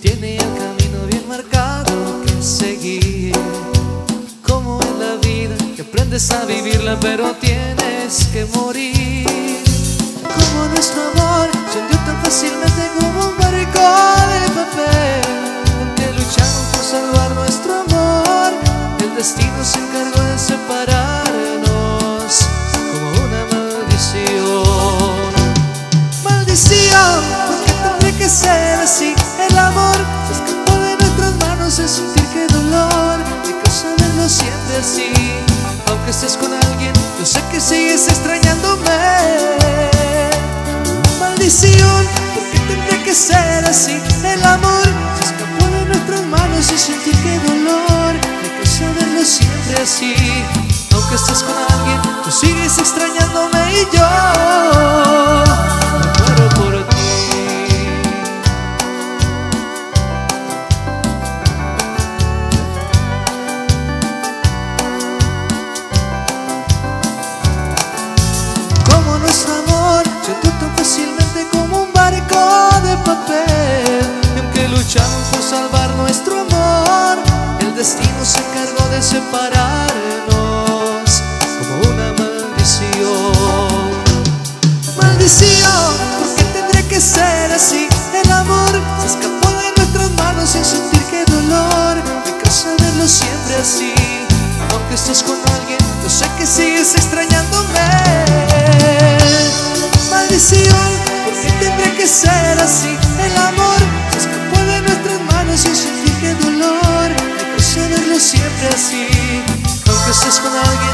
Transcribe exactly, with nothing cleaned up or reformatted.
tiene el camino bien marcado que seguir. Como en la vida que aprendes a vivirla pero tienes que morir. Como nuestro amor se hundió tan fácilmente como un barco de papel, aunque luchamos por salvar nuestro amor, el destino se encargó de separarnos como una maldición. Maldición, ¿por qué tendré que ser así? El amor se escapó de nuestras manos, el sentir que dolor, qué cosa verlo siempre así. Aunque estés con alguien, yo sé que sigues extrañándome. Maldición, ¿por qué tendré que ser así? El amor se escapó de nuestras manos y sentí que dolor, qué cosa verlo siempre así. Aunque estés con alguien, tú sigues extrañándome y yo me muero por ti. Como nuestro amor se hundió tan fácilmente como un barco de papel, y aunque luchamos por salvar nuestro amor, el destino se encargó de separarnos como una maldición. Maldición, ¿por qué tendré que ser así? El amor se escapó de nuestras manos sin sentir que dolor, me cansa verlo siempre así. Aunque estés con alguien, yo sé que sigues extrañándome. Maldición, ¿por qué tendré que ser así? El amor se escapó de nuestras manos sin sentir que dolor, me cansa verlo siempre así. Aunque estés con alguien,